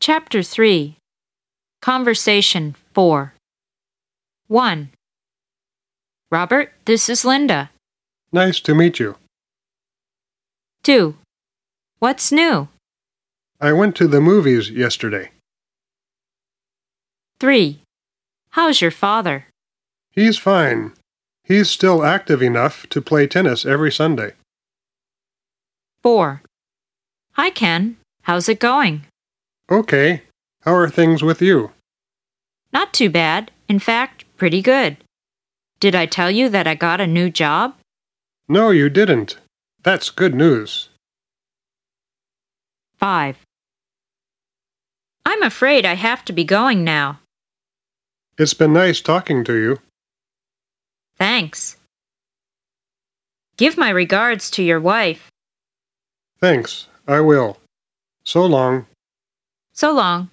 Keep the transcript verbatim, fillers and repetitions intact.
Chapter three. Conversation four. one. Robert, this is Linda. Nice to meet you. two. What's new? I went to the movies yesterday. three. How's your father? He's fine. He's still active enough to play tennis every Sunday. four. Hi, Ken. How's it going? Okay. How are things with you? Not too bad. In fact, pretty good. Did I tell you that I got a new job? No, you didn't. That's good news. five. I'm afraid I have to be going now. It's been nice talking to you. Thanks. Give my regards to your wife. Thanks. I will. So long. So long.